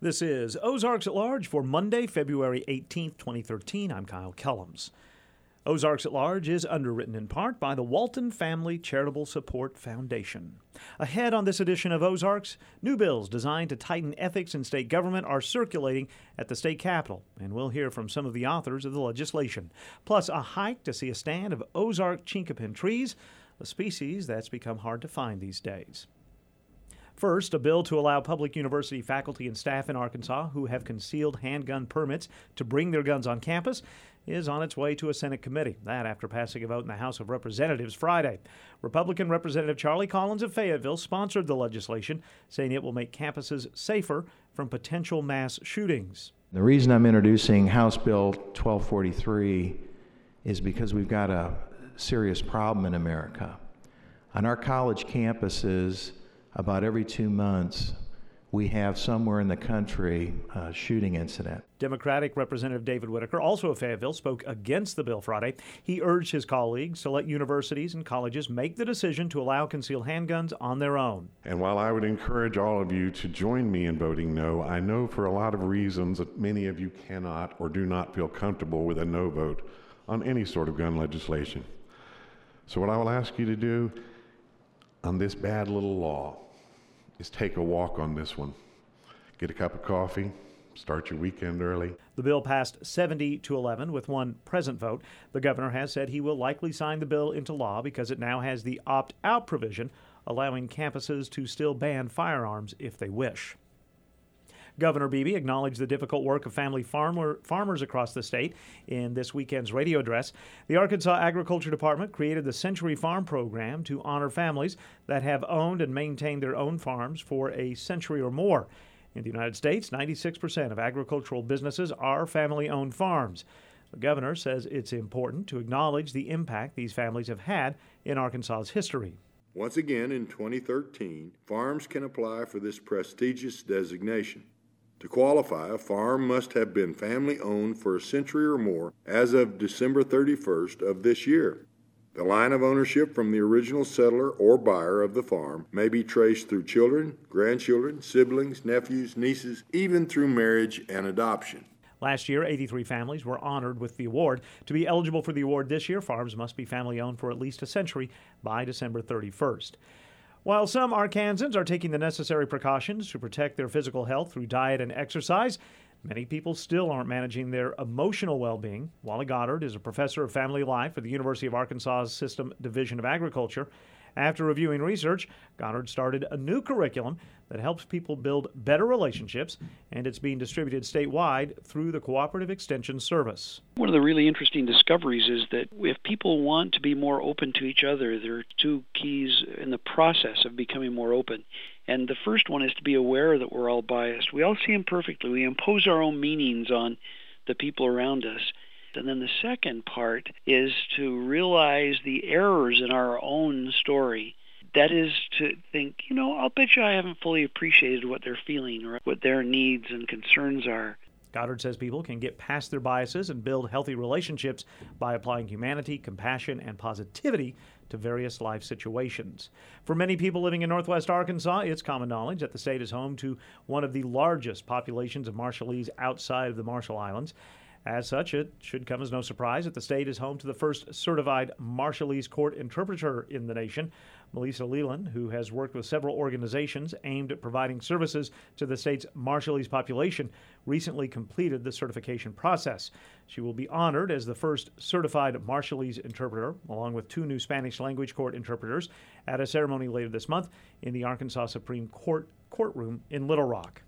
This is Ozarks at Large for Monday, February 18th, 2013. I'm Kyle Kellums. Ozarks at Large is underwritten in part by the Walton Family Charitable Support Foundation. Ahead on this edition of Ozarks, new bills designed to tighten ethics in state government are circulating at the state capitol, and we'll hear from some of the authors of the legislation. Plus, a hike to see a stand of Ozark chinkapin trees, a species that's become hard to find these days. First, a bill to allow public university faculty and staff in Arkansas who have concealed handgun permits to bring their guns on campus is on its way to a Senate committee. That after passing a vote in the House of Representatives Friday. Republican Representative Charlie Collins of Fayetteville sponsored the legislation, saying it will make campuses safer from potential mass shootings. The reason I'm introducing House Bill 1243 is because we've got a serious problem in America. On our college campuses, about every 2 months, we have somewhere in the country a shooting incident. Democratic Representative David Whitaker, also of Fayetteville, spoke against the bill Friday. He urged his colleagues to let universities and colleges make the decision to allow concealed handguns on their own. And while I would encourage all of you to join me in voting no, I know for a lot of reasons that many of you cannot or do not feel comfortable with a no vote on any sort of gun legislation. So what I will ask you to do on this bad little law is take a walk on this one. Get a cup of coffee, start your weekend early. The bill passed 70-11 with one present vote. The governor has said he will likely sign the bill into law because it now has the opt-out provision, allowing campuses to still ban firearms if they wish. Governor Beebe acknowledged the difficult work of family farmers across the state in this weekend's radio address. The Arkansas Agriculture Department created the Century Farm Program to honor families that have owned and maintained their own farms for a century or more. In the United States, 96% of agricultural businesses are family-owned farms. The governor says it's important to acknowledge the impact these families have had in Arkansas's history. Once again, in 2013, farms can apply for this prestigious designation. To qualify, a farm must have been family-owned for a century or more as of December 31st of this year. The line of ownership from the original settler or buyer of the farm may be traced through children, grandchildren, siblings, nephews, nieces, even through marriage and adoption. Last year, 83 families were honored with the award. To be eligible for the award this year, farms must be family-owned for at least a century by December 31st. While some Arkansans are taking the necessary precautions to protect their physical health through diet and exercise, many people still aren't managing their emotional well-being. Wally Goddard is a professor of family life at the University of Arkansas's System Division of Agriculture. After reviewing research, Goddard started a new curriculum that helps people build better relationships, and it's being distributed statewide through the Cooperative Extension Service. One of the really interesting discoveries is that if people want to be more open to each other, there are two keys in the process of becoming more open. And the first one is to be aware that we're all biased. We all see imperfectly. We impose our own meanings on the people around us. And then the second part is to realize the errors in our own story. That is to think, I'll bet you I haven't fully appreciated what they're feeling or what their needs and concerns are. Goddard says people can get past their biases and build healthy relationships by applying humanity, compassion, and positivity to various life situations. For many people living in Northwest Arkansas, it's common knowledge that the state is home to one of the largest populations of Marshallese outside of the Marshall Islands. As such, it should come as no surprise that the state is home to the first certified Marshallese court interpreter in the nation. Melissa Leland, who has worked with several organizations aimed at providing services to the state's Marshallese population, recently completed the certification process. She will be honored as the first certified Marshallese interpreter, along with 2 new Spanish language court interpreters, at a ceremony later this month in the Arkansas Supreme Court courtroom in Little Rock.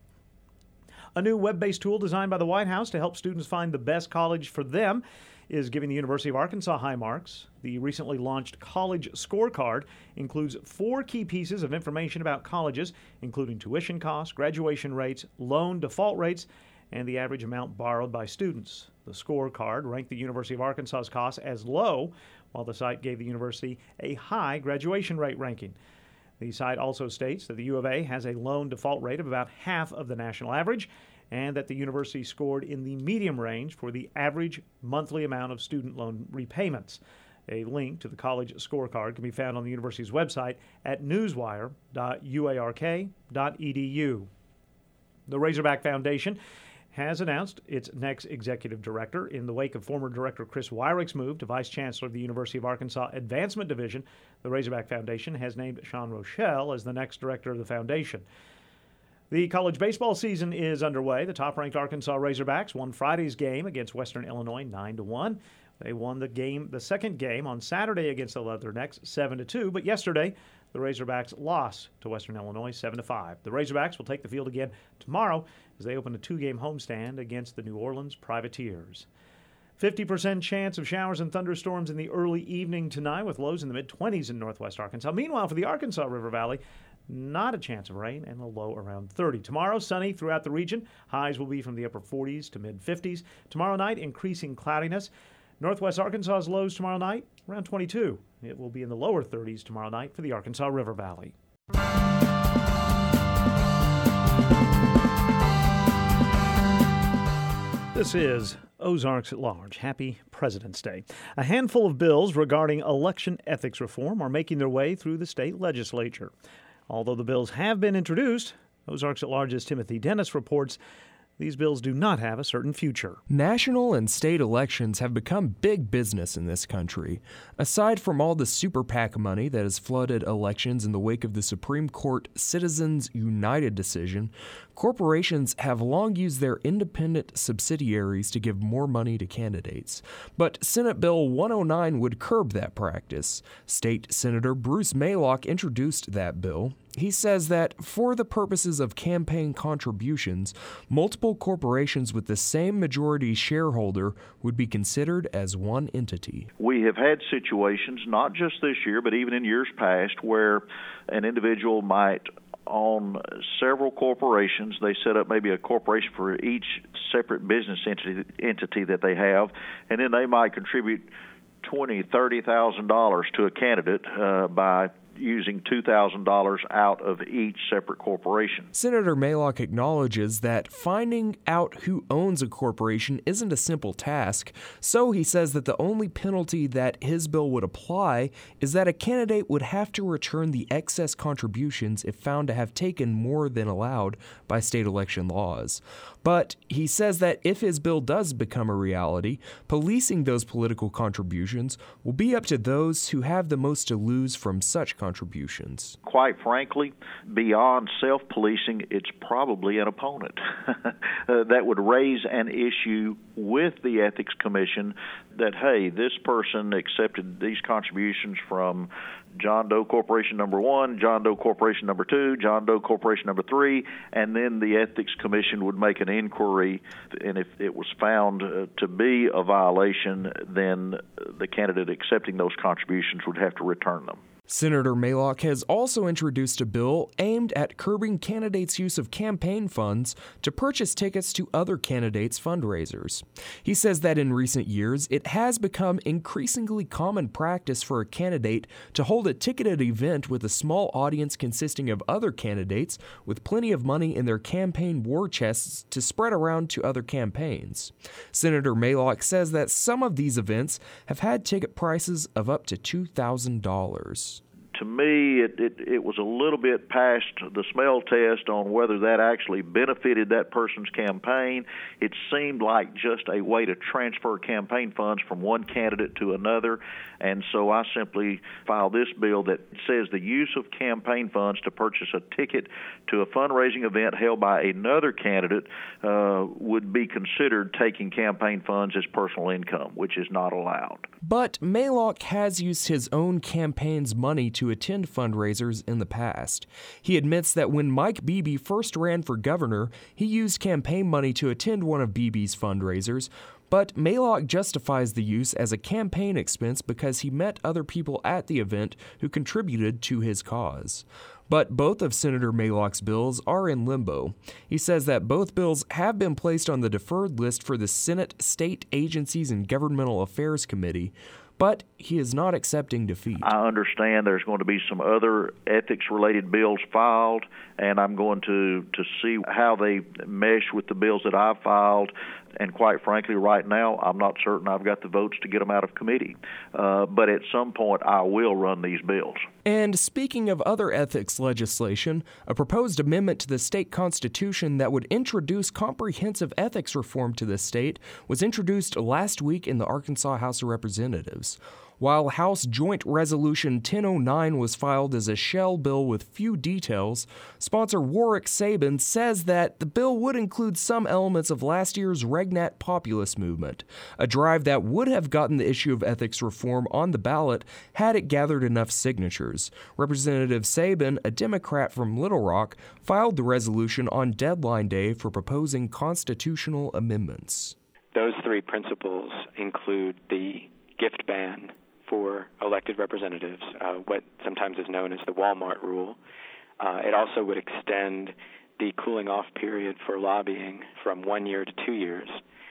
A new web-based tool designed by the White House to help students find the best college for them is giving the University of Arkansas high marks. The recently launched College Scorecard includes 4 key pieces of information about colleges, including tuition costs, graduation rates, loan default rates, and the average amount borrowed by students. The scorecard ranked the University of Arkansas's costs as low, while the site gave the university a high graduation rate ranking. The site also states that the U of A has a loan default rate of about half of the national average, and that the university scored in the medium range for the average monthly amount of student loan repayments. A link to the college scorecard can be found on the university's website at newswire.uark.edu. The Razorback Foundation has announced its next executive director in the wake of former director Chris Wyrick's move to vice chancellor of the University of Arkansas Advancement Division. The Razorback Foundation has named Sean Rochelle as the next director of the foundation. The college baseball season is underway. The top-ranked Arkansas Razorbacks won Friday's game against Western Illinois 9-1. They won the second game on Saturday against the Leathernecks 7-2, but yesterday the Razorbacks lost to Western Illinois 7-5. The Razorbacks will take the field again tomorrow as they open a 2-game homestand against the New Orleans Privateers. 50% chance of showers and thunderstorms in the early evening tonight with lows in the mid-20s in northwest Arkansas. Meanwhile, for the Arkansas River Valley, not a chance of rain and a low around 30. Tomorrow, sunny throughout the region. Highs will be from the upper 40s to mid-50s. Tomorrow night, increasing cloudiness. Northwest Arkansas's lows tomorrow night, around 22. It will be in the lower 30s tomorrow night for the Arkansas River Valley. This is Ozarks at Large. Happy President's Day. A handful of bills regarding election ethics reform are making their way through the state legislature. Although the bills have been introduced, Ozarks at Large's Timothy Dennis reports these bills do not have a certain future. National and state elections have become big business in this country. Aside from all the super PAC money that has flooded elections in the wake of the Supreme Court Citizens United decision, corporations have long used their independent subsidiaries to give more money to candidates. But Senate Bill 109 would curb that practice. State Senator Bruce Maylock introduced that bill. He says that for the purposes of campaign contributions, multiple corporations with the same majority shareholder would be considered as one entity. We have had situations, not just this year, but even in years past, where an individual might own several corporations. They set up maybe a corporation for each separate business entity that they have, and then they might contribute $20,000, $30,000 to a candidate by using $2,000 out of each separate corporation. Senator Maylock acknowledges that finding out who owns a corporation isn't a simple task, so he says that the only penalty that his bill would apply is that a candidate would have to return the excess contributions if found to have taken more than allowed by state election laws. But he says that if his bill does become a reality, policing those political contributions will be up to those who have the most to lose from such contributions. Quite frankly, beyond self-policing, it's probably an opponent that would raise an issue with the Ethics Commission that, hey, this person accepted these contributions from John Doe Corporation number 1, John Doe Corporation number 2, John Doe Corporation number 3, and then the Ethics Commission would make an inquiry, and if it was found to be a violation, then the candidate accepting those contributions would have to return them. Senator Maylock has also introduced a bill aimed at curbing candidates' use of campaign funds to purchase tickets to other candidates' fundraisers. He says that in recent years, it has become increasingly common practice for a candidate to hold a ticketed event with a small audience consisting of other candidates with plenty of money in their campaign war chests to spread around to other campaigns. Senator Maylock says that some of these events have had ticket prices of up to $2,000. To me, it was a little bit past the smell test on whether that actually benefited that person's campaign. It seemed like just a way to transfer campaign funds from one candidate to another, and so I simply filed this bill that says the use of campaign funds to purchase a ticket to a fundraising event held by another candidate would be considered taking campaign funds as personal income, which is not allowed. But Maylock has used his own campaign's money to attend fundraisers in the past. He admits that when Mike Beebe first ran for governor, he used campaign money to attend one of Beebe's fundraisers, but Maylock justifies the use as a campaign expense because he met other people at the event who contributed to his cause. But both of Senator Maylock's bills are in limbo. He says that both bills have been placed on the deferred list for the Senate State Agencies and Governmental Affairs Committee, but he is not accepting defeat. I understand there's going to be some other ethics-related bills filed, and I'm going to see how they mesh with the bills that I've filed. And quite frankly, right now, I'm not certain I've got the votes to get them out of committee. But at some point, I will run these bills. And speaking of other ethics legislation, a proposed amendment to the state constitution that would introduce comprehensive ethics reform to the state was introduced last week in the Arkansas House of Representatives. While House Joint Resolution 1009 was filed as a shell bill with few details, sponsor Warwick Sabin says that the bill would include some elements of last year's Regnat populist movement, a drive that would have gotten the issue of ethics reform on the ballot had it gathered enough signatures. Representative Sabin, a Democrat from Little Rock, filed the resolution on deadline day for proposing constitutional amendments. Those three principles include the gift ban for elected representatives, what sometimes is known as the Walmart rule. It also would extend the cooling off period for lobbying from 1 year to 2 years.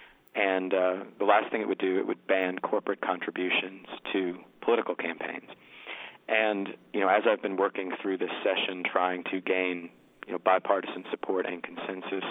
And the last thing it would do, it would ban corporate contributions to political campaigns. And, as I've been working through this session trying to gain, bipartisan support and consensus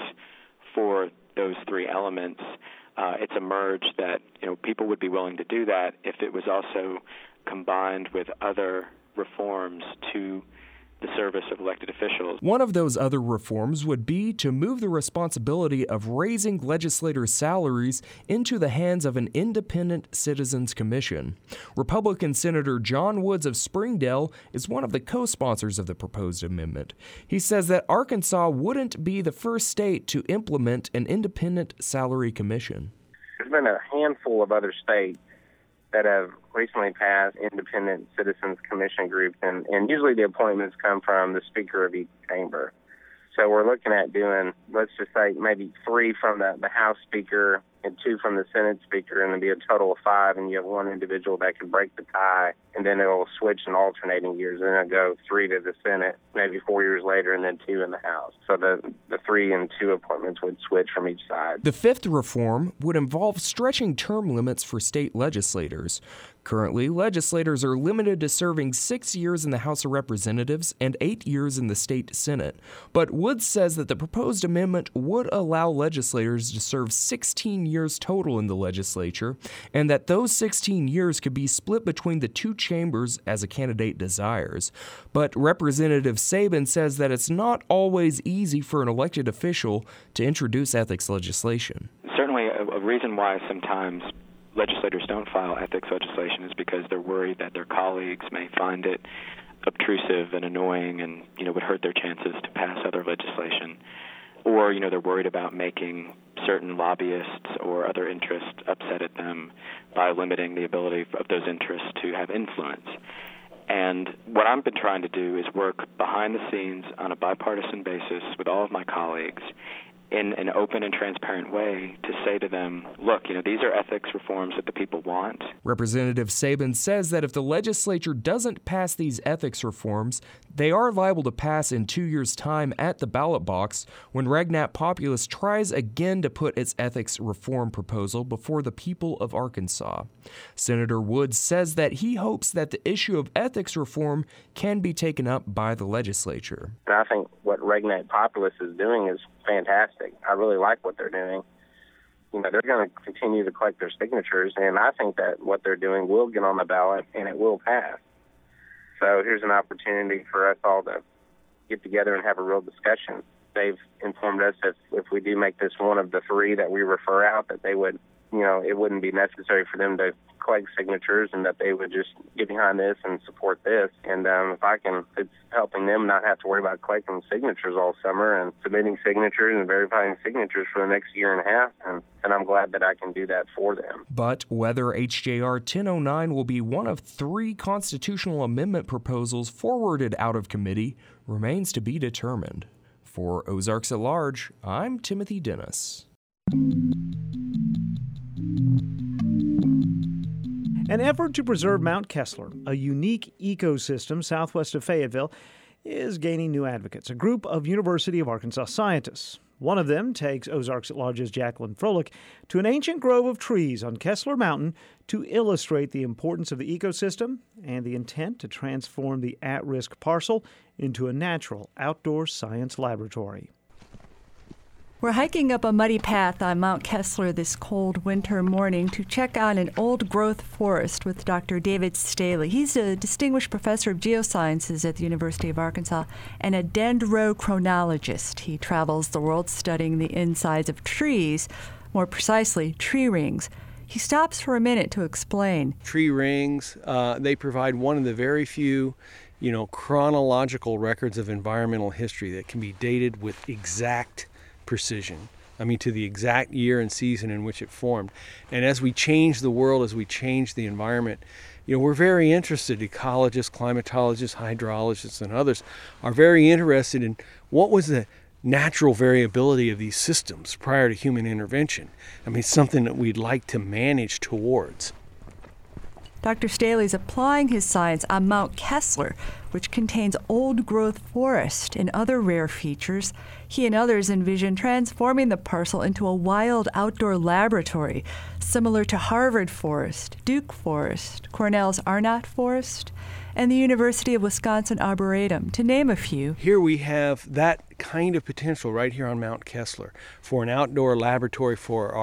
for those three elements, it's emerged that people would be willing to do that if it was also combined with other reforms to the service of elected officials. One of those other reforms would be to move the responsibility of raising legislators' salaries into the hands of an independent citizens commission. Republican Senator John Woods of Springdale is one of the co-sponsors of the proposed amendment. He says that Arkansas wouldn't be the first state to implement an independent salary commission. There's been a handful of other states that have recently passed independent citizens commission groups, and usually the appointments come from the Speaker of each chamber. So we're looking at doing, let's just say, maybe 3 from the House Speaker and 2 from the Senate Speaker, and it'll be a total of 5, and you have one individual that can break the tie, and then it'll switch in alternating years, and it'll go 3 to the Senate, maybe 4 years later, and then 2 in the House. So the 3 and 2 appointments would switch from each side. The fifth reform would involve stretching term limits for state legislators. Currently, legislators are limited to serving 6 years in the House of Representatives and 8 years in the state Senate. But Woods says that the proposed amendment would allow legislators to serve 16 years total in the legislature, and that those 16 years could be split between the 2 chambers as a candidate desires. But Representative Sabin says that it's not always easy for an elected official to introduce ethics legislation. Certainly a reason why sometimes legislators don't file ethics legislation is because they're worried that their colleagues may find it obtrusive and annoying and, would hurt their chances to pass other legislation. Or, they're worried about making certain lobbyists or other interests upset at them by limiting the ability of those interests to have influence. And what I've been trying to do is work behind the scenes on a bipartisan basis with all of my colleagues in an open and transparent way to say to them, look, these are ethics reforms that the people want. Representative Sabin says that if the legislature doesn't pass these ethics reforms, they are liable to pass in 2 years' time at the ballot box when Regnat Populist tries again to put its ethics reform proposal before the people of Arkansas. Senator Woods says that he hopes that the issue of ethics reform can be taken up by the legislature. And I think what Regnat Populist is doing is fantastic. I really like what they're doing. They're going to continue to collect their signatures, and I think that what they're doing will get on the ballot and it will pass. So here's an opportunity for us all to get together and have a real discussion. They've informed us if we do make this one of the 3 that we refer out, that they would, it wouldn't be necessary for them to collect signatures and that they would just get behind this and support this. And it's helping them not have to worry about collecting signatures all summer and submitting signatures and verifying signatures for the next year and a half. And I'm glad that I can do that for them. But whether HJR 1009 will be one of 3 constitutional amendment proposals forwarded out of committee remains to be determined. For Ozarks at Large, I'm Timothy Dennis. An effort to preserve Mount Kessler, a unique ecosystem southwest of Fayetteville, is gaining new advocates, a group of University of Arkansas scientists. One of them takes Ozarks at Large's Jacqueline Froelich to an ancient grove of trees on Kessler Mountain to illustrate the importance of the ecosystem and the intent to transform the at-risk parcel into a natural outdoor science laboratory. We're hiking up a muddy path on Mount Kessler this cold winter morning to check out an old-growth forest with Dr. David Staley. He's a distinguished professor of geosciences at the University of Arkansas and a dendrochronologist. He travels the world studying the insides of trees, more precisely, tree rings. He stops for a minute to explain. Tree rings, they provide one of the very few chronological records of environmental history that can be dated with exact precision. I mean, to the exact year and season in which it formed. And as we change the world, as we change the environment, we're very interested, ecologists, climatologists, hydrologists, and others are very interested in what was the natural variability of these systems prior to human intervention. I mean, something that we'd like to manage towards. Dr. Staley's applying his science on Mount Kessler, which contains old-growth forest and other rare features. He and others envision transforming the parcel into a wild outdoor laboratory, similar to Harvard Forest, Duke Forest, Cornell's Arnott Forest, and the University of Wisconsin Arboretum, to name a few. Here we have that kind of potential right here on Mount Kessler for an outdoor laboratory for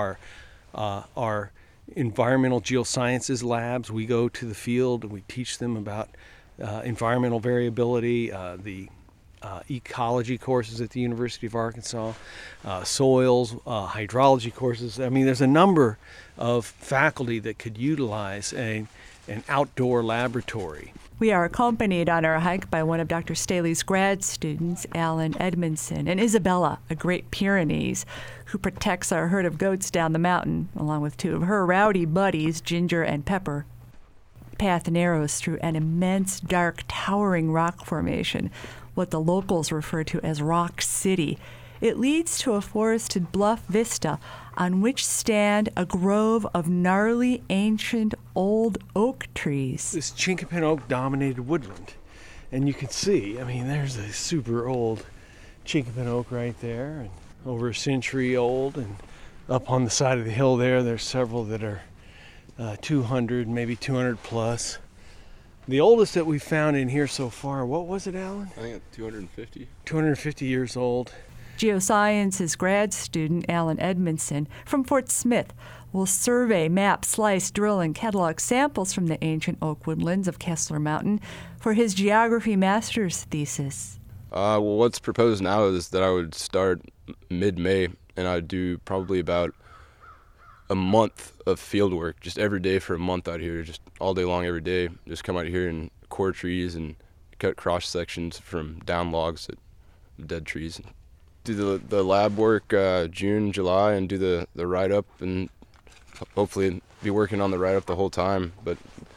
our environmental geosciences labs. We go to the field and we teach them about environmental variability, the ecology courses at the University of Arkansas, soils, hydrology courses. I mean, there's a number of faculty that could utilize an outdoor laboratory. We are accompanied on our hike by one of Dr. Staley's grad students, Alan Edmondson, and Isabella, a Great Pyrenees, who protects our herd of goats down the mountain, along with two of her rowdy buddies, Ginger and Pepper. The path narrows through an immense, dark, towering rock formation, what the locals refer to as Rock City. It leads to a forested bluff vista on which stand a grove of gnarly, ancient, old oak trees. This Chinkapin oak-dominated woodland. And you can see, I mean, there's a super old Chinkapin oak right there, and over a century old. And up on the side of the hill there's several that are 200, maybe 200 plus. The oldest that we've found in here so far, what was it, Alan? I think it's 250. 250 years old. Geosciences grad student Alan Edmondson from Fort Smith will survey, map, slice, drill, and catalog samples from the ancient oak woodlands of Kessler Mountain for his geography master's thesis. Well, what's proposed now is that I would start mid-May, and I'd do probably about a month of field work, just every day for a month out here, just all day long every day. Just come out here and core trees and cut cross sections from down logs at dead trees. Do the lab work June, July, and do the write-up, and hopefully be working on the write-up the whole time. But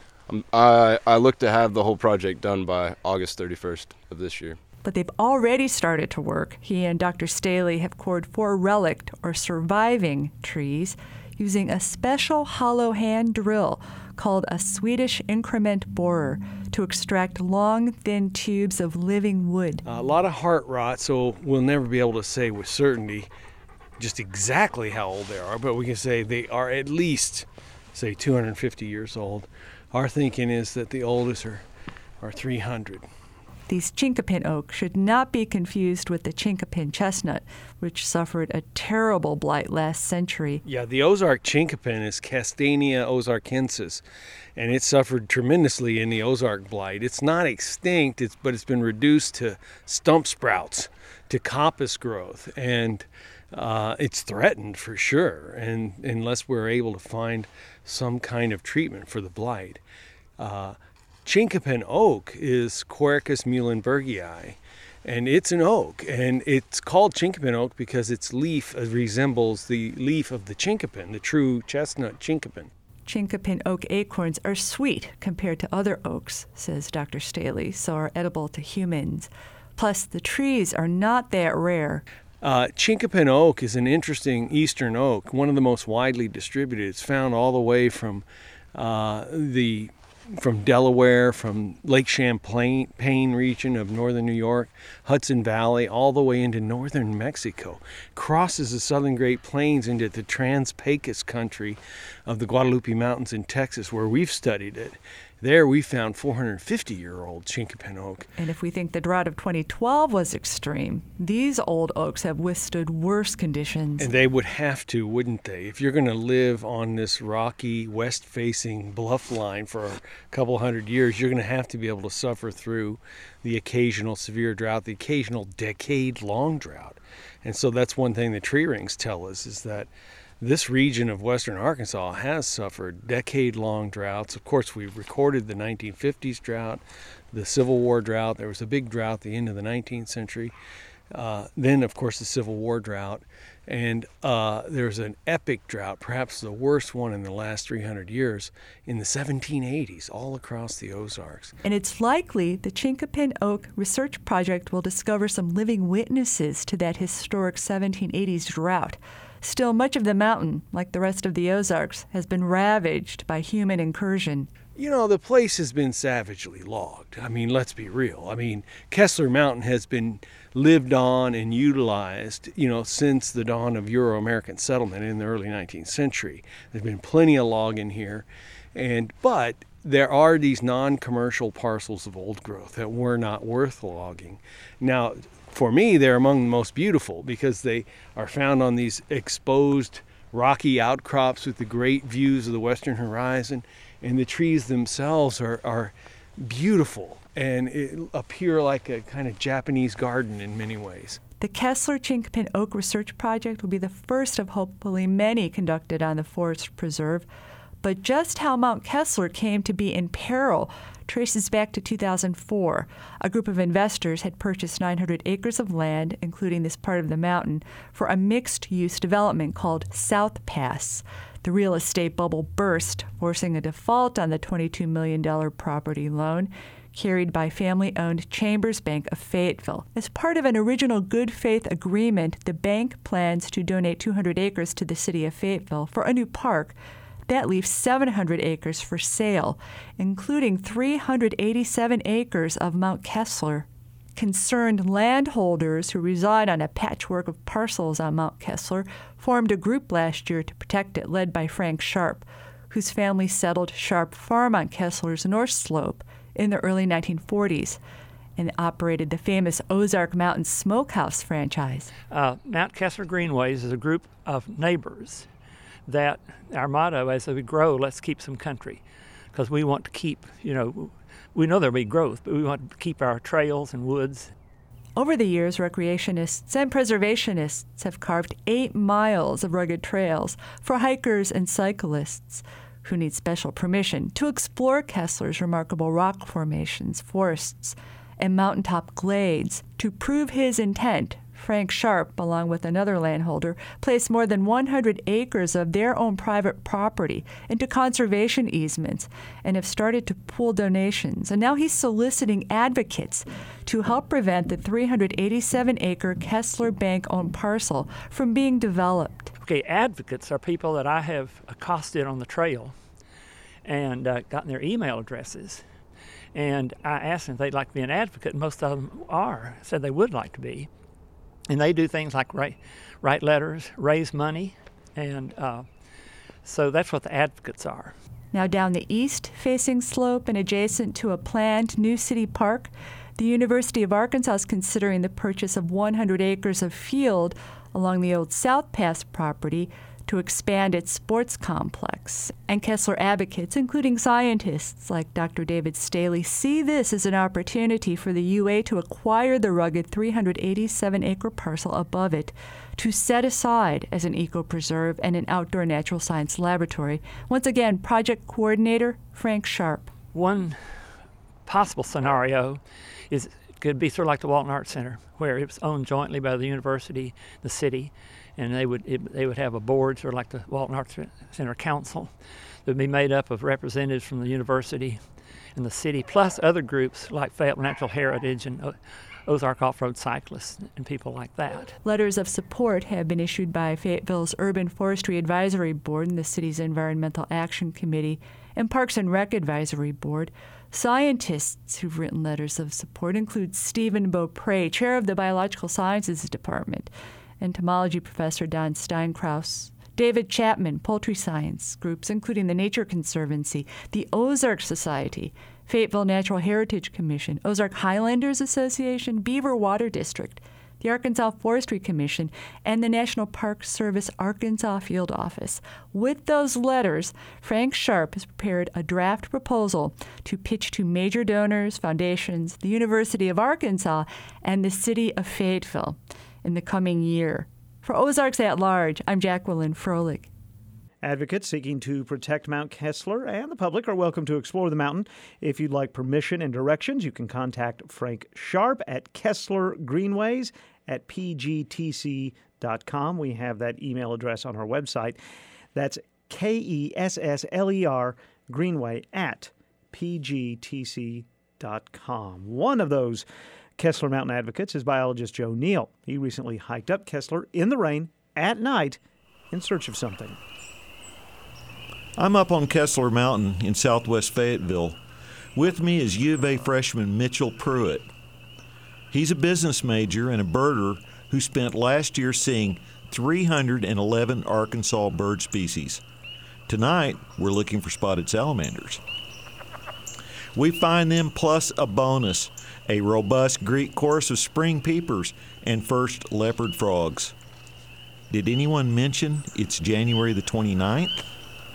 I look to have the whole project done by August 31st of this year. But they've already started to work. He and Dr. Staley have cored 4 relict or surviving trees using a special hollow hand drill called a Swedish increment borer to extract long, thin tubes of living wood. A lot of heart rot, so we'll never be able to say with certainty just exactly how old they are, but we can say they are at least, say, 250 years old. Our thinking is that the oldest are 300. These Chinkapin oak should not be confused with the Chinkapin chestnut, which suffered a terrible blight last century. Yeah, the Ozark Chinkapin is Castanea ozarkensis, and it suffered tremendously in the Ozark blight. It's not extinct, but it's been reduced to stump sprouts, to coppice growth, and it's threatened for sure, and unless we're able to find some kind of treatment for the blight. Chinkapin oak is Quercus muhlenbergii, and it's an oak, and it's called Chinkapin oak because its leaf resembles the leaf of the chinkapin, the true chestnut chinkapin. Chinkapin oak acorns are sweet compared to other oaks, says Dr. Staley, so are edible to humans. Plus, the trees are not that rare. Chinkapin oak is an interesting eastern oak, one of the most widely distributed. It's found all the way from Delaware, from Lake Champlain region of northern New York, Hudson Valley, all the way into northern Mexico, crosses the southern Great Plains into the Trans-Pecos country of the Guadalupe Mountains in Texas, where we've studied it. There we found 450-year-old Chinquapin oak. And if we think the drought of 2012 was extreme, these old oaks have withstood worse conditions. And they would have to, wouldn't they? If you're going to live on this rocky, west-facing bluff line for a couple hundred years, you're going to have to be able to suffer through the occasional severe drought, the occasional decade-long drought. And so that's one thing the tree rings tell us, is that this region of western Arkansas has suffered decade-long droughts. Of course, we recorded the 1950s drought, the Civil War drought. There was a big drought at the end of the 19th century. Then, of course, the Civil War drought. And there's an epic drought, perhaps the worst one in the last 300 years, in the 1780s, all across the Ozarks. And it's likely the Chinquapin Oak Research Project will discover some living witnesses to that historic 1780s drought. Still, much of the mountain, like the rest of the Ozarks, has been ravaged by human incursion. You know, the place has been savagely logged. I mean, let's be real. I mean, Kessler Mountain has been lived on and utilized, since the dawn of Euro-American settlement in the early 19th century. There's been plenty of logging here, but there are these non-commercial parcels of old growth that were not worth logging. Now, for me, they're among the most beautiful because they are found on these exposed rocky outcrops with the great views of the western horizon, and the trees themselves are beautiful and appear like a kind of Japanese garden in many ways. The Kessler Chinquapin Oak Research Project will be the first of hopefully many conducted on the forest preserve. But just how Mount Kessler came to be in peril traces back to 2004. A group of investors had purchased 900 acres of land, including this part of the mountain, for a mixed-use development called South Pass. The real estate bubble burst, forcing a default on the $22 million property loan carried by family-owned Chambers Bank of Fayetteville. As part of an original good faith agreement, the bank plans to donate 200 acres to the city of Fayetteville for a new park. That leaves 700 acres for sale, including 387 acres of Mount Kessler. Concerned landholders who reside on a patchwork of parcels on Mount Kessler formed a group last year to protect it, led by Frank Sharp, whose family settled Sharp Farm on Kessler's North Slope in the early 1940s and operated the famous Ozark Mountain Smokehouse franchise. Mount Kessler Greenways is a group of neighbors that our motto as we grow, let's keep some country, because we want to keep, we know there'll be growth, but we want to keep our trails and woods. Over the years, recreationists and preservationists have carved 8 miles of rugged trails for hikers and cyclists who need special permission to explore Kessler's remarkable rock formations, forests, and mountaintop glades. To prove his intent, Frank Sharp, along with another landholder, placed more than 100 acres of their own private property into conservation easements and have started to pool donations. And now he's soliciting advocates to help prevent the 387-acre Kessler Bank-owned parcel from being developed. Okay, advocates are people that I have accosted on the trail and gotten their email addresses. And I asked them if they'd like to be an advocate, and most of them said they would like to be. And they do things like write letters, raise money, and so that's what the advocates are. Now down the east-facing slope and adjacent to a planned new city park, the University of Arkansas is considering the purchase of 100 acres of field along the old South Pass property to expand its sports complex. And Kessler advocates, including scientists like Dr. David Staley, see this as an opportunity for the UA to acquire the rugged 387-acre parcel above it, to set aside as an eco-preserve and an outdoor natural science laboratory. Once again, project coordinator Frank Sharp. One possible scenario could be sort of like the Walton Arts Center, where it was owned jointly by the university, the city, and they would have a board, sort of like the Walton Arts Center Council, that would be made up of representatives from the university and the city, plus other groups like Fayetteville Natural Heritage and Ozark Off-Road Cyclists and people like that. Letters of support have been issued by Fayetteville's Urban Forestry Advisory Board and the city's Environmental Action Committee and Parks and Rec Advisory Board. Scientists who've written letters of support include Stephen Beaupre, chair of the Biological Sciences Department, entomology professor Don Steinkraus, David Chapman, poultry science groups, including the Nature Conservancy, the Ozark Society, Fayetteville Natural Heritage Commission, Ozark Highlanders Association, Beaver Water District, the Arkansas Forestry Commission, and the National Park Service Arkansas Field Office. With those letters, Frank Sharp has prepared a draft proposal to pitch to major donors, foundations, the University of Arkansas, and the city of Fayetteville in the coming year. For Ozarks at Large, I'm Jacqueline Froelich. Advocates seeking to protect Mount Kessler and the public are welcome to explore the mountain. If you'd like permission and directions, you can contact Frank Sharp at Kessler Greenways at pgtc.com. We have that email address on our website. That's KESSLER Greenway at pgtc.com. One of those Kessler Mountain advocates is biologist Joe Neal. He recently hiked up Kessler in the rain at night in search of something. I'm up on Kessler Mountain in southwest Fayetteville. With me is U of A freshman Mitchell Pruitt. He's a business major and a birder who spent last year seeing 311 Arkansas bird species. Tonight, we're looking for spotted salamanders. We find them plus a bonus, a robust Greek chorus of spring peepers and first leopard frogs. Did anyone mention it's January the 29th?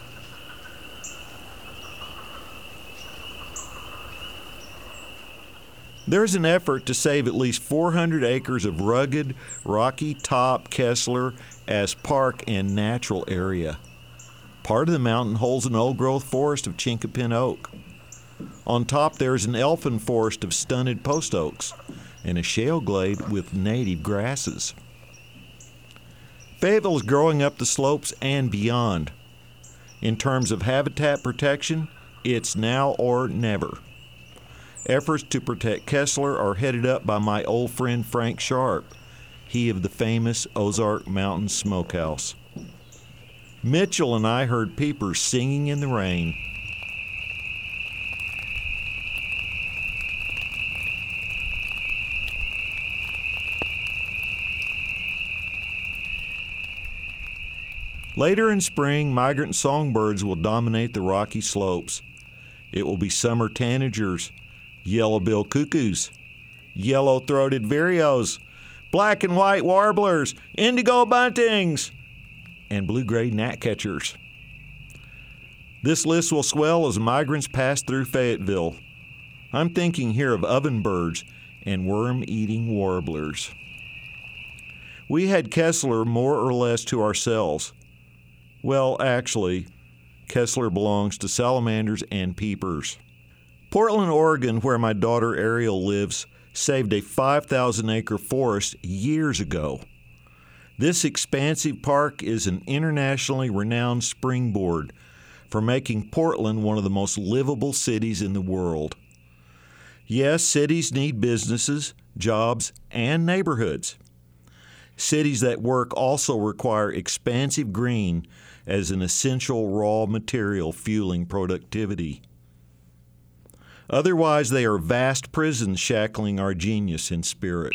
There's an effort to save at least 400 acres of rugged, rocky top Kessler as park and natural area. Part of the mountain holds an old-growth forest of chinkapin oak. On top there's an elfin forest of stunted post oaks and a shale glade with native grasses. Fayetteville is growing up the slopes and beyond. In terms of habitat protection, it's now or never. Efforts to protect Kessler are headed up by my old friend Frank Sharp, he of the famous Ozark Mountain Smokehouse. Mitchell and I heard peepers singing in the rain. Later in spring, migrant songbirds will dominate the rocky slopes. It will be summer tanagers, yellow-billed cuckoos, yellow-throated vireos, black and white warblers, indigo buntings, and blue-gray gnatcatchers. This list will swell as migrants pass through Fayetteville. I'm thinking here of ovenbirds and worm-eating warblers. We had Kessler more or less to ourselves. Well, actually, Kessler belongs to salamanders and peepers. Portland, Oregon, where my daughter Ariel lives, saved a 5,000-acre forest years ago. This expansive park is an internationally renowned springboard for making Portland one of the most livable cities in the world. Yes, cities need businesses, jobs, and neighborhoods. Cities that work also require expansive green as an essential raw material fueling productivity. Otherwise, they are vast prisons shackling our genius and spirit.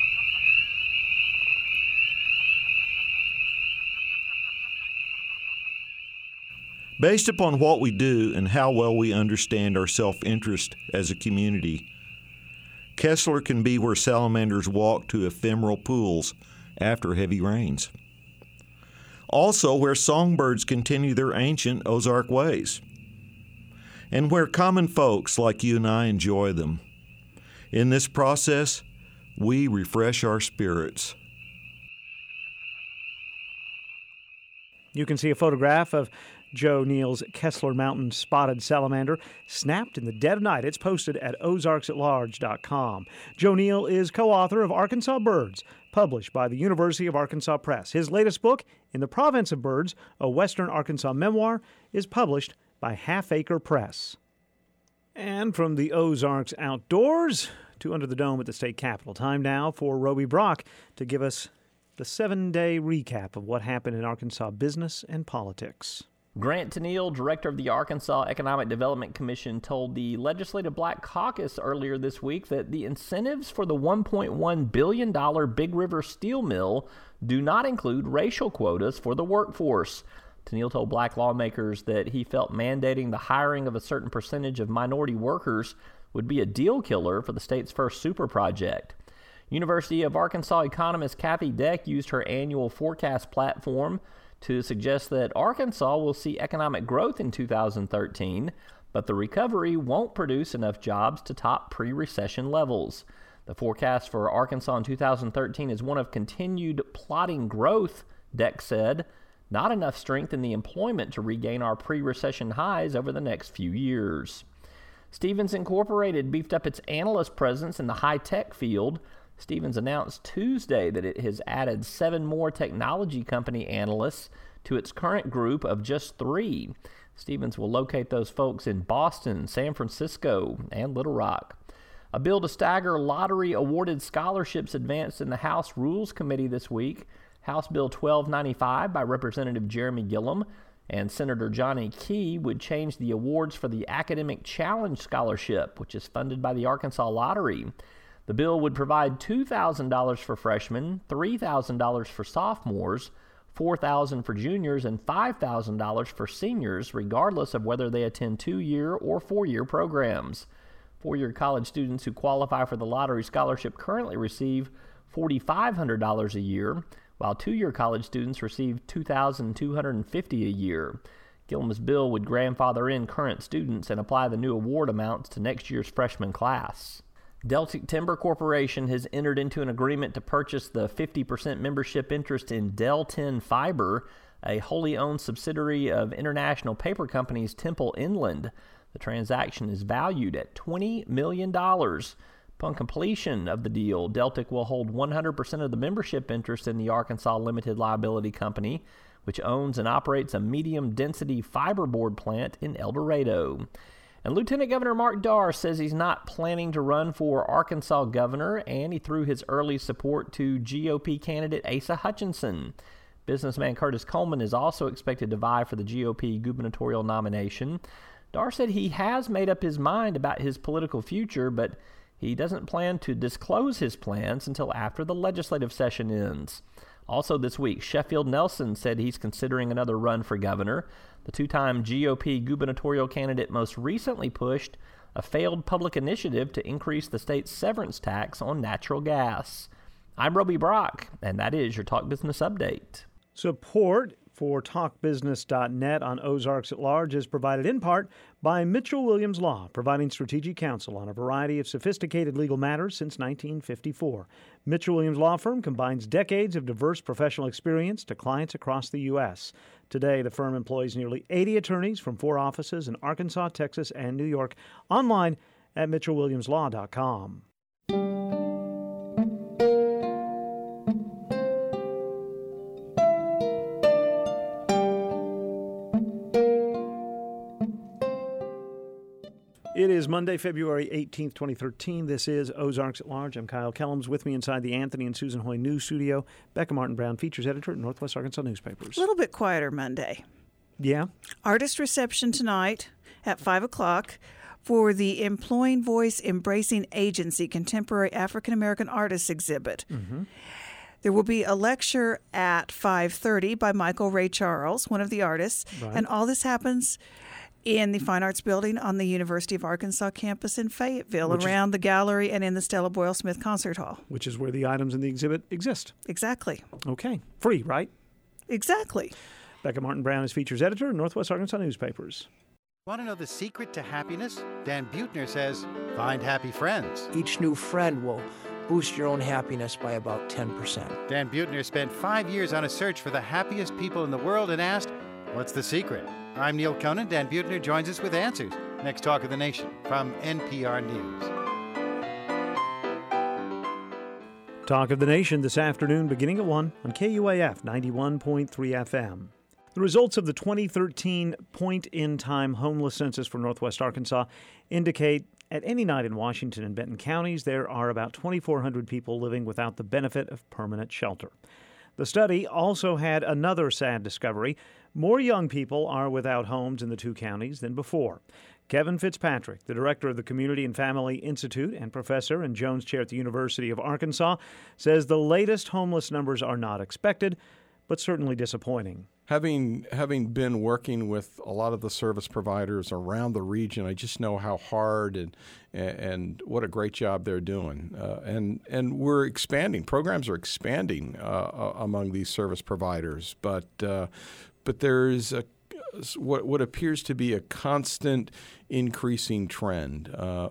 Based upon what we do and how well we understand our self-interest as a community, Kessler can be where salamanders walk to ephemeral pools after heavy rains. Also where songbirds continue their ancient Ozark ways, and where common folks like you and I enjoy them. In this process, we refresh our spirits. You can see a photograph of Joe Neal's Kessler Mountain spotted salamander snapped in the dead of night. It's posted at ozarksatlarge.com. Joe Neal is co-author of Arkansas Birds, published by the University of Arkansas Press. His latest book, In the Province of Birds, a Western Arkansas memoir, is published by Half Acre Press. And from the Ozarks outdoors to under the dome at the state capitol, time now for Roby Brock to give us the 7-day recap of what happened in Arkansas business and politics. Grant Tennille, director of the Arkansas Economic Development Commission, told the Legislative Black Caucus earlier this week that the incentives for the $1.1 billion Big River Steel Mill do not include racial quotas for the workforce. Tennille told black lawmakers that he felt mandating the hiring of a certain percentage of minority workers would be a deal killer for the state's first super project. University of Arkansas economist Kathy Deck used her annual forecast platform to suggest that Arkansas will see economic growth in 2013, but the recovery won't produce enough jobs to top pre-recession levels. The forecast for Arkansas in 2013 is one of continued plodding growth, Deck said, not enough strength in the employment to regain our pre-recession highs over the next few years. Stephens Incorporated beefed up its analyst presence in the high-tech field. Stephens announced Tuesday that it has added 7 more technology company analysts to its current group of just 3. Stephens will locate those folks in Boston, San Francisco, and Little Rock. A bill to stagger lottery-awarded scholarships advanced in the House Rules Committee this week. House Bill 1295 by Representative Jeremy Gillum and Senator Johnny Key would change the awards for the Academic Challenge Scholarship, which is funded by the Arkansas Lottery. The bill would provide $2,000 for freshmen, $3,000 for sophomores, $4,000 for juniors, and $5,000 for seniors, regardless of whether they attend 2-year or 4-year programs. 4-year college students who qualify for the lottery scholarship currently receive $4,500 a year, while 2-year college students receive $2,250 a year. Gillum's bill would grandfather in current students and apply the new award amounts to next year's freshman class. Deltic Timber Corporation has entered into an agreement to purchase the 50% membership interest in Del-10 Fiber, a wholly owned subsidiary of international paper companies Temple Inland. The transaction is valued at $20 million. Upon completion of the deal, Deltic will hold 100% of the membership interest in the Arkansas Limited Liability Company, which owns and operates a medium-density fiberboard plant in El Dorado. And Lieutenant Governor Mark Darr says he's not planning to run for Arkansas governor, and he threw his early support to GOP candidate Asa Hutchinson. Businessman Curtis Coleman is also expected to vie for the GOP gubernatorial nomination. Darr said he has made up his mind about his political future, but he doesn't plan to disclose his plans until after the legislative session ends. Also this week, Sheffield Nelson said he's considering another run for governor. The 2-time GOP gubernatorial candidate most recently pushed a failed public initiative to increase the state's severance tax on natural gas. I'm Roby Brock, and that is your Talk Business Update. Support for TalkBusiness.net on Ozarks at Large is provided in part by Mitchell Williams Law, providing strategic counsel on a variety of sophisticated legal matters since 1954. Mitchell Williams Law Firm combines decades of diverse professional experience to clients across the U.S. Today, the firm employs nearly 80 attorneys from 4 offices in Arkansas, Texas, and New York. Online at MitchellWilliamsLaw.com. It is Monday, February 18th, 2013. This is Ozarks at Large. I'm Kyle Kellums. With me inside the Anthony and Susan Hoy News Studio, Becca Martin Brown, features editor at Northwest Arkansas Newspapers. A little bit quieter Monday. Yeah? Artist reception tonight at 5 o'clock for the Employing Voice Embracing Agency Contemporary African American Artists exhibit. Mm-hmm. There will be a lecture at 5:30 by Michael Ray Charles, one of the artists. Right. And all this happens in the Fine Arts Building on the University of Arkansas campus in Fayetteville, around the gallery and in the Stella Boyle Smith Concert Hall. Which is where the items in the exhibit exist. Exactly. Okay. Free, right? Exactly. Becca Martin Brown is features editor at Northwest Arkansas Newspapers. Want to know the secret to happiness? Dan Buettner says, find happy friends. Each new friend will boost your own happiness by about 10%. Dan Buettner spent 5 years on a search for the happiest people in the world and asked, what's the secret? I'm Neil Conan. Dan Buettner joins us with answers. Next Talk of the Nation from NPR News. Talk of the Nation this afternoon beginning at 1 on KUAF 91.3 FM. The results of the 2013 point-in-time homeless census for Northwest Arkansas indicate at any night in Washington and Benton counties there are about 2,400 people living without the benefit of permanent shelter. The study also had another sad discovery. More young people are without homes in the two counties than before. Kevin Fitzpatrick, the director of the Community and Family Institute and professor and Jones Chair at the University of Arkansas, says the latest homeless numbers are not expected, but certainly disappointing. Having been working with a lot of the service providers around the region, I just know how hard and what a great job they're doing. And we're expanding. Programs are expanding among these service providers, but there's what appears to be a constant increasing trend.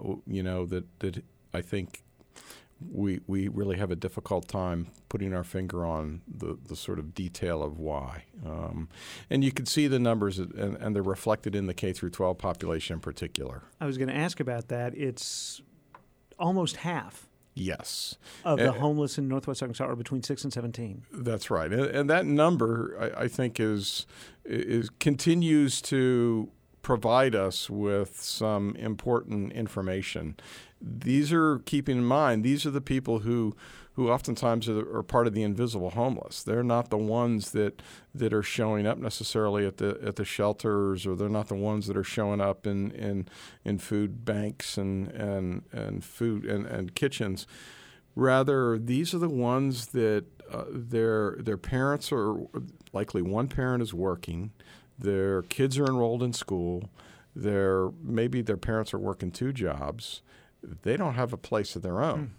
That I think we really have a difficult time putting our finger on the sort of detail of why. And you can see the numbers, and they're reflected in the K through 12 population in particular. I was going to ask about that. It's almost half. Yes. Of the homeless in Northwest Arkansas are between 6 and 17. That's right. And that number, I think, is continues to provide us with some important information. These are, keeping in mind, these are the people who oftentimes are part of the invisible homeless. They're not the ones that are showing up necessarily at the shelters, or they're not the ones that are showing up in food banks and food and kitchens. Rather, these are the ones that their parents are, likely one parent is working, their kids are enrolled in school, maybe their parents are working two jobs. They don't have a place of their own.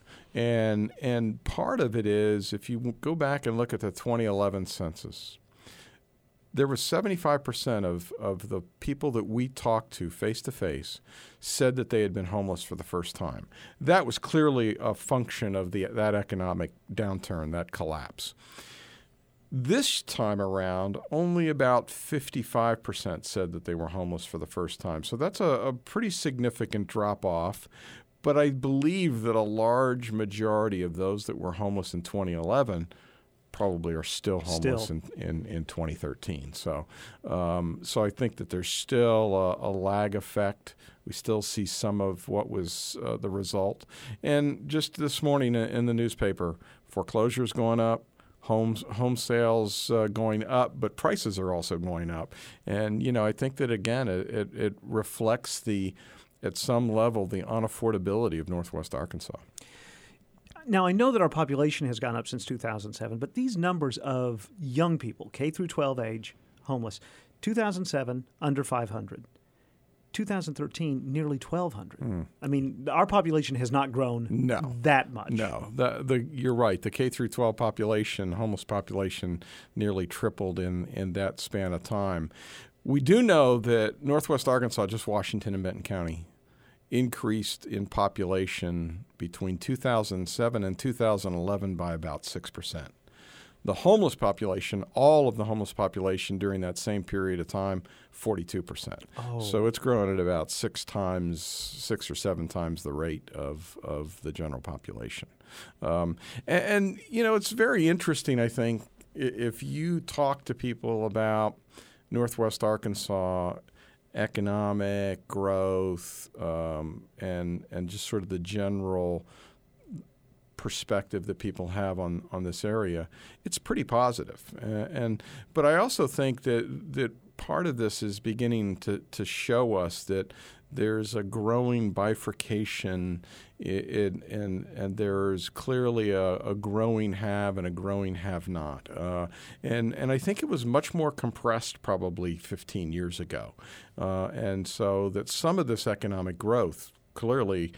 And part of it is, if you go back and look at the 2011 census, there was 75% of the people that we talked to face-to-face said that they had been homeless for the first time. That was clearly a function of that economic downturn, that collapse. This time around, only about 55% said that they were homeless for the first time. So that's a pretty significant drop-off. But I believe that a large majority of those that were homeless in 2011 probably are still homeless in 2013. So I think that there's still a lag effect. We still see some of what was the result. And just this morning in the newspaper, foreclosures going up, home sales going up, but prices are also going up. And, I think that, again, it reflects at some level, the unaffordability of Northwest Arkansas. Now, I know that our population has gone up since 2007, but these numbers of young people, K through 12 age, homeless, 2007, under 500. 2013, nearly 1,200. I mean, our population has not grown that much. No, you're right. The K through 12 population, homeless population, nearly tripled in that span of time. We do know that Northwest Arkansas, just Washington and Benton County, increased in population between 2007 and 2011 by about 6%. The homeless population, all of the homeless population during that same period of time, 42%. Oh. So it's grown at about 6 or 7 times the rate of the general population. And it's very interesting, I think, if you talk to people about Northwest Arkansas economic growth and just sort of the general perspective that people have on this area, it's pretty positive. But I also think that part of this is beginning to show us that there's a growing bifurcation and there's clearly a growing have and a growing have-not. And I think it was much more compressed probably 15 years ago. And so that some of this economic growth, clearly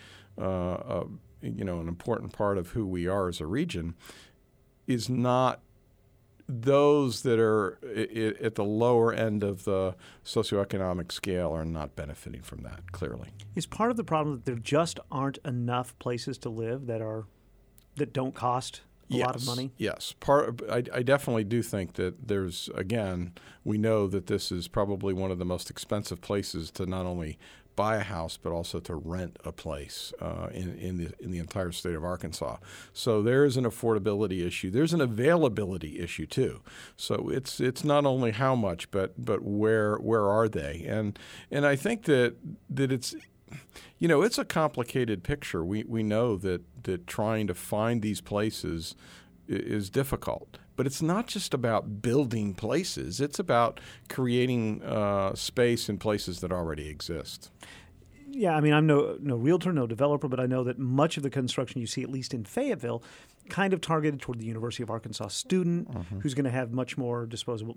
an important part of who we are as a region, is not those that are at the lower end of the socioeconomic scale are not benefiting from that, clearly. Is part of the problem that there just aren't enough places to live that don't cost a lot of money? Yes. I definitely do think that there's, again, we know that this is probably one of the most expensive places to not only buy a house, but also to rent a place in the entire state of Arkansas. So there is an affordability issue. There's an availability issue too. So it's not only how much, but where are they? And I think that it's it's a complicated picture. We know that trying to find these places is difficult But it's not just about building places. It's about creating space in places that already exist. Yeah, I mean, I'm no realtor, no developer, but I know that much of the construction you see, at least in Fayetteville, kind of targeted toward the University of Arkansas student who's going to have much more disposable,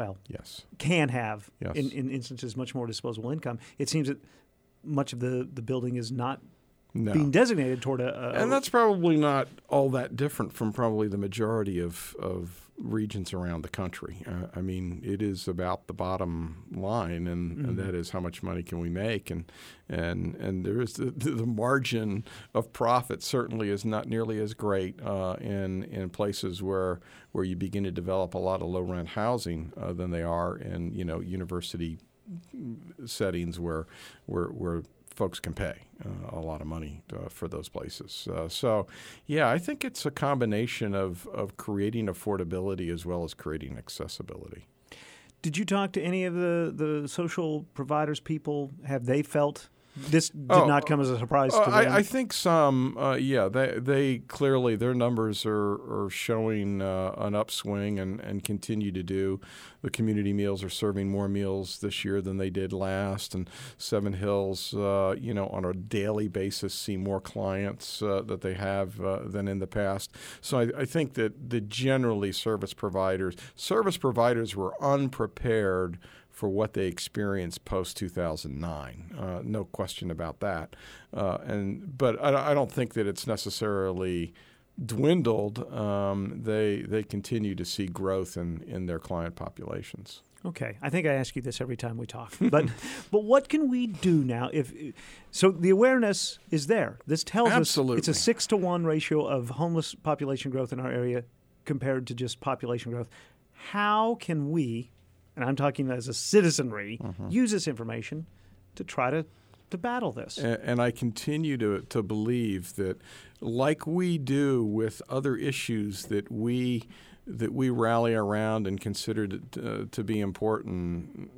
can have, in instances, much more disposable income. It seems that much of the building is not being designated toward and that's probably not all that different from probably the majority of regions around the country. I mean, it is about the bottom line, and that is how much money can we make, and there is the margin of profit certainly is not nearly as great in places where you begin to develop a lot of low rent housing than they are in university settings where folks can pay a lot of money for those places. I think it's a combination of creating affordability as well as creating accessibility. Did you talk to any of the social providers people? Have they felt this did not come as a surprise to them? I think some, they clearly, their numbers are showing an upswing and continue to do. The community meals are serving more meals this year than they did last, and Seven Hills, on a daily basis see more clients that they have than in the past. So I think that generally service providers were unprepared for what they experienced post-2009. No question about that. But I don't think that it's necessarily dwindled. They continue to see growth in their client populations. Okay. I think I ask you this every time we talk. But what can we do now? So the awareness is there. This tells us it's a 6-to-1 ratio of homeless population growth in our area compared to just population growth. How can we, and I'm talking as a citizenry, use this information to try to battle this? And I continue to believe that, like we do with other issues that we rally around and consider to be important,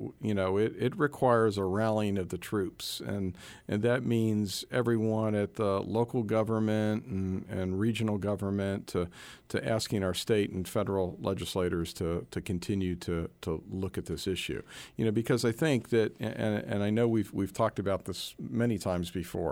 it requires a rallying of the troops, and that means everyone at the local government and regional government to asking our state and federal legislators to continue to look at this issue. Because I think that, and I know we've talked about this many times before,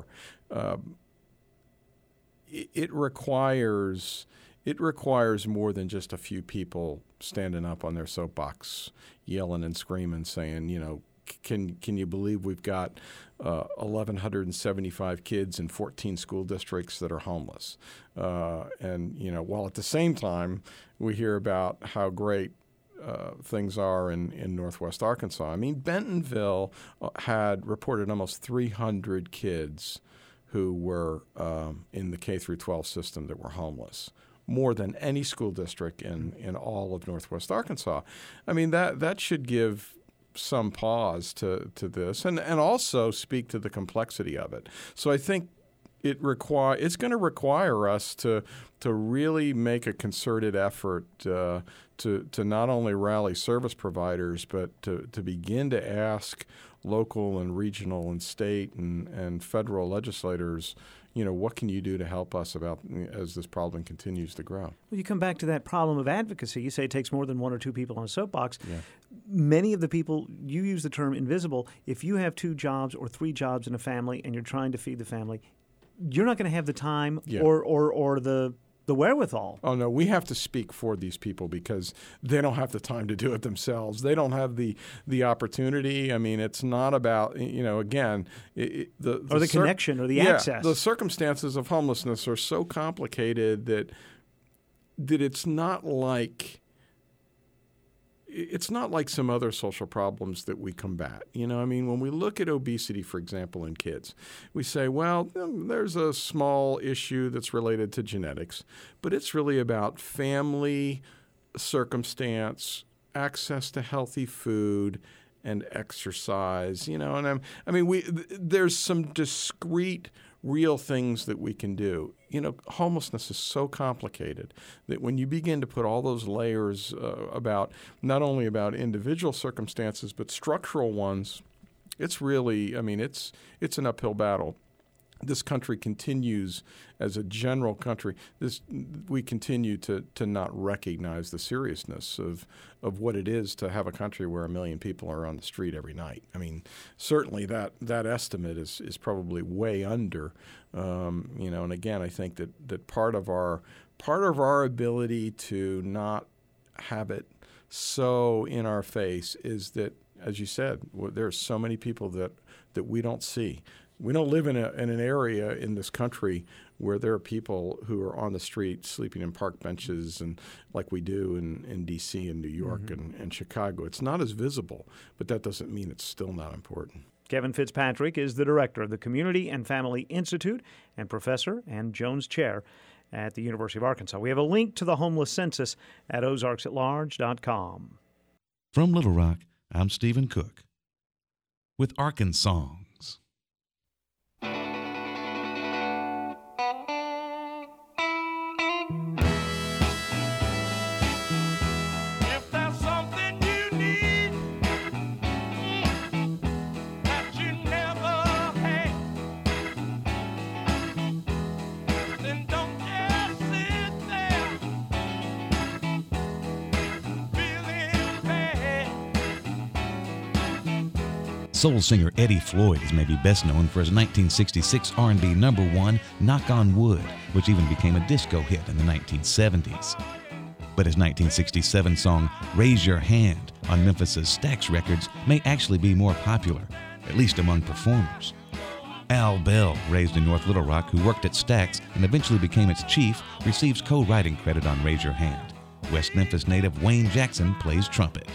it requires more than just a few people standing up on their soapbox, yelling and screaming, saying, can you believe we've got 1,175 kids in 14 school districts that are homeless? While at the same time we hear about how great things are in Northwest Arkansas. I mean, Bentonville had reported almost 300 kids who were in the K-12 system that were homeless, more than any school district in all of Northwest Arkansas. I mean, that should give some pause to this and also speak to the complexity of it. So I think it's going to require us to really make a concerted effort to not only rally service providers, but to begin to ask local and regional and state and federal legislators, what can you do to help us as this problem continues to grow? Well, you come back to that problem of advocacy. You say it takes more than one or two people on a soapbox. Yeah. Many of the people, you use the term invisible. If you have 2 jobs or 3 jobs in a family and you're trying to feed the family, you're not going to have the time or the wherewithal. Oh, no, we have to speak for these people because they don't have the time to do it themselves. They don't have the opportunity. I mean, it's not about, again, the connection or the access. The circumstances of homelessness are so complicated that it's not like some other social problems that we combat. I mean, when we look at obesity, for example, in kids, we say, well, there's a small issue that's related to genetics, but it's really about family circumstance, access to healthy food, and exercise. There's some discrete, real things that we can do. Homelessness is so complicated that when you begin to put all those layers about not only about individual circumstances but structural ones, it's really, it's an uphill battle. this country continues, as a general country, we continue to not recognize the seriousness of what it is to have a country where 1 million people are on the street every night. I mean, certainly that estimate is probably way under. And again, I think that part of our ability to not have it so in our face is that, as you said, there are so many people that we don't see. We don't live in an area in this country where there are people who are on the street sleeping in park benches and like we do in D.C. and New York and Chicago. It's not as visible, but that doesn't mean it's still not important. Kevin Fitzpatrick is the director of the Community and Family Institute and professor and Jones Chair at the University of Arkansas. We have a link to the homeless census at ozarksatlarge.com. From Little Rock, I'm Stephen Cook with Arkansas. Soul singer Eddie Floyd is maybe best known for his 1966 R&B #1, Knock on Wood, which even became a disco hit in the 1970s. But his 1967 song, Raise Your Hand, on Memphis' Stax Records may actually be more popular, at least among performers. Al Bell, raised in North Little Rock, who worked at Stax and eventually became its chief, receives co-writing credit on Raise Your Hand. West Memphis native Wayne Jackson plays trumpet.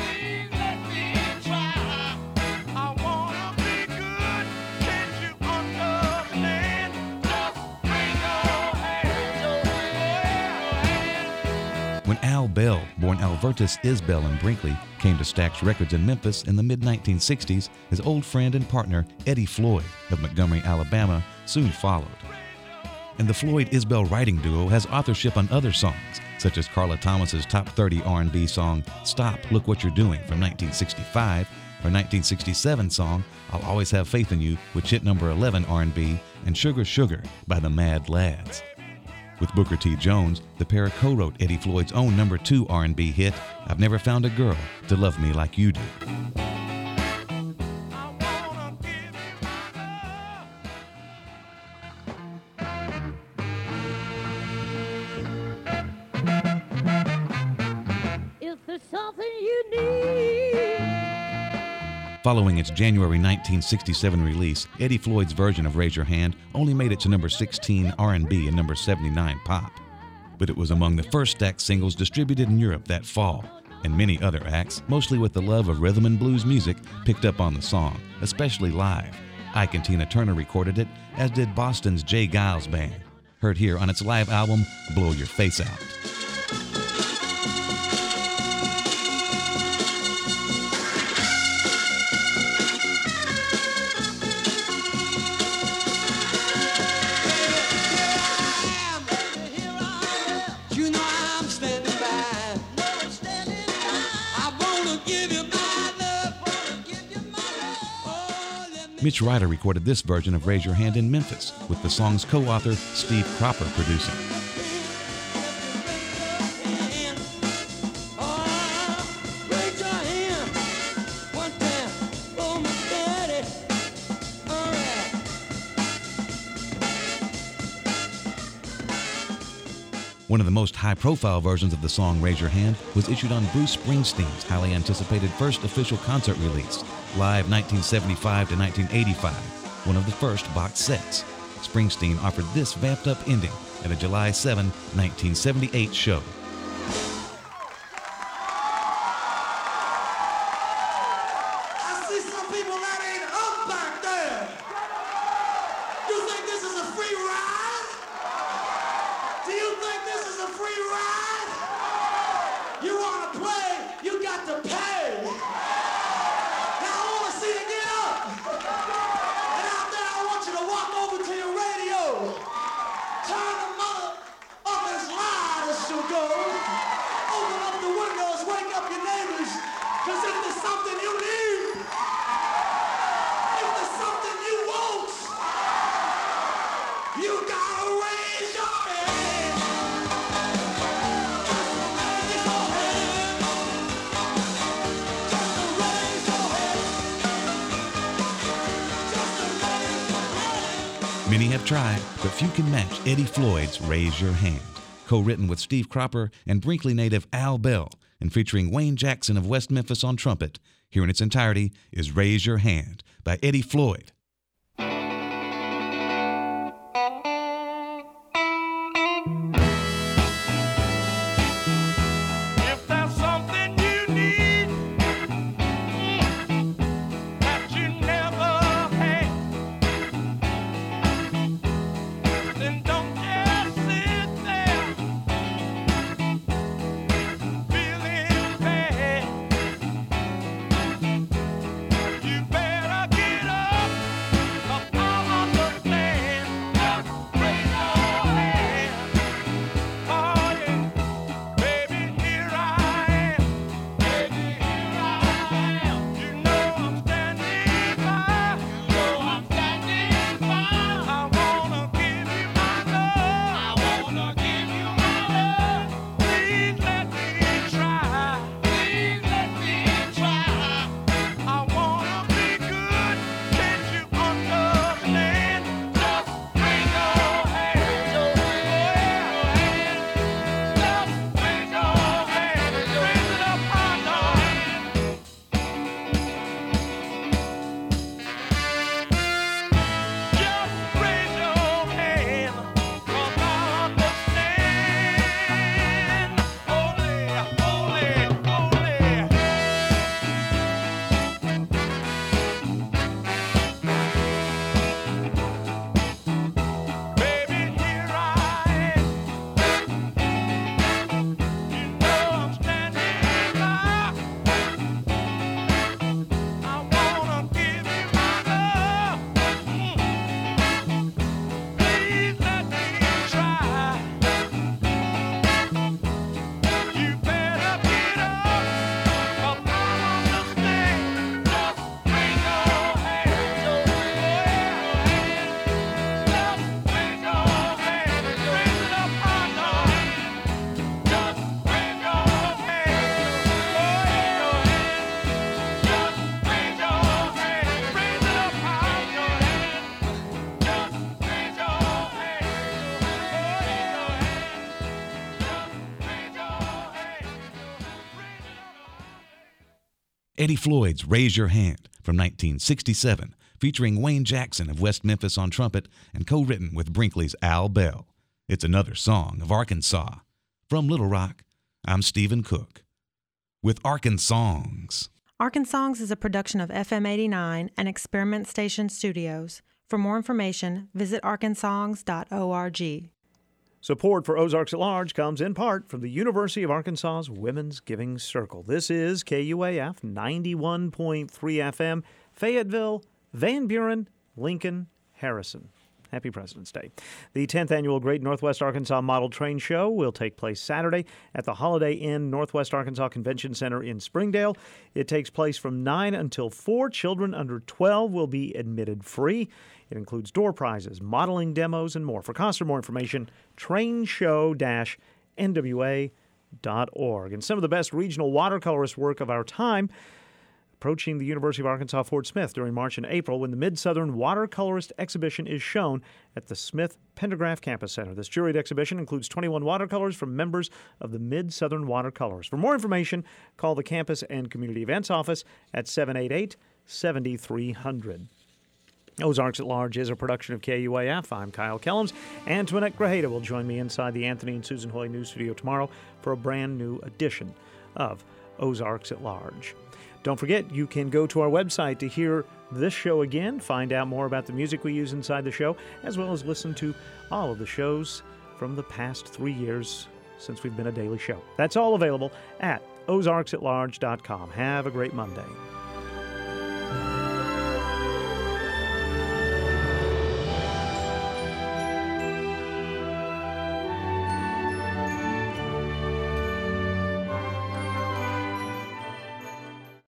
When Al Bell, born Alvertus Isbell in Brinkley, came to Stax Records in Memphis in the mid-1960s, his old friend and partner Eddie Floyd of Montgomery, Alabama, soon followed. And the Floyd-Isbell writing duo has authorship on other songs, such as Carla Thomas's top 30 R&B song, Stop, Look What You're Doing from 1965, her 1967 song, I'll Always Have Faith in You, which hit number 11 R&B, and Sugar Sugar by the Mad Lads. With Booker T. Jones, the pair co-wrote Eddie Floyd's own #2 R&B hit, I've Never Found a Girl to Love Me Like You Do. If there's something you need. Following its January 1967 release, Eddie Floyd's version of Raise Your Hand only made it to number 16 R&B and number 79 pop. But it was among the first Stax singles distributed in Europe that fall, and many other acts, mostly with the love of rhythm and blues music, picked up on the song, especially live. Ike and Tina Turner recorded it, as did Boston's Jay Giles Band. Heard here on its live album, Blow Your Face Out. Mitch Ryder recorded this version of Raise Your Hand in Memphis, with the song's co-author Steve Cropper producing. One of the most high-profile versions of the song Raise Your Hand was issued on Bruce Springsteen's highly anticipated first official concert release, Live 1975 to 1985, one of the first box sets. Springsteen offered this vamped-up ending at a July 7, 1978 show. I see some people that ain't up back there. You think this is a free ride? Do you think this is a free ride? You want to play, you got to pay. Now I want to see you get up. And out there I want you to walk over to your radio. Turn the mother up as loud as she'll go. Open up the windows, wake up your neighbors. Cause if there's something you need, if there's something you want, Many have tried, but few can match Eddie Floyd's Raise Your Hand. Co-written with Steve Cropper and Brinkley native Al Bell, and featuring Wayne Jackson of West Memphis on trumpet. Here in its entirety is Raise Your Hand by Eddie Floyd. Eddie Floyd's Raise Your Hand from 1967, featuring Wayne Jackson of West Memphis on trumpet and co-written with Brinkley's Al Bell. It's another song of Arkansas. From Little Rock, I'm Stephen Cook with Arkansongs. Arkansongs is a production of FM 89 and Experiment Station Studios. For more information, visit arkansongs.org. Support for Ozarks at Large comes in part from the University of Arkansas's Women's Giving Circle. This is KUAF 91.3 FM, Fayetteville, Van Buren, Lincoln, Harrison. Happy President's Day. The 10th annual Great Northwest Arkansas Model Train Show will take place Saturday at the Holiday Inn Northwest Arkansas Convention Center in Springdale. It takes place from 9 until 4. Children under 12 will be admitted free. It includes door prizes, modeling demos, and more. For cost or more information, trainshow-nwa.org. And some of the best regional watercolorist work of our time approaching the University of Arkansas Fort Smith during March and April when the Mid-Southern Watercolorist Exhibition is shown at the Smith Pendergraft Campus Center. This juried exhibition includes 21 watercolors from members of the Mid-Southern Watercolors. For more information, call the Campus and Community Events Office at 788-7300. Ozarks at Large is a production of KUAF. I'm Kyle Kellums. Antoinette Grajeda will join me inside the Anthony and Susan Hoy News Studio tomorrow for a brand new edition of Ozarks at Large. Don't forget, you can go to our website to hear this show again, find out more about the music we use inside the show, as well as listen to all of the shows from the past 3 years since we've been a daily show. That's all available at ozarksatlarge.com. Have a great Monday.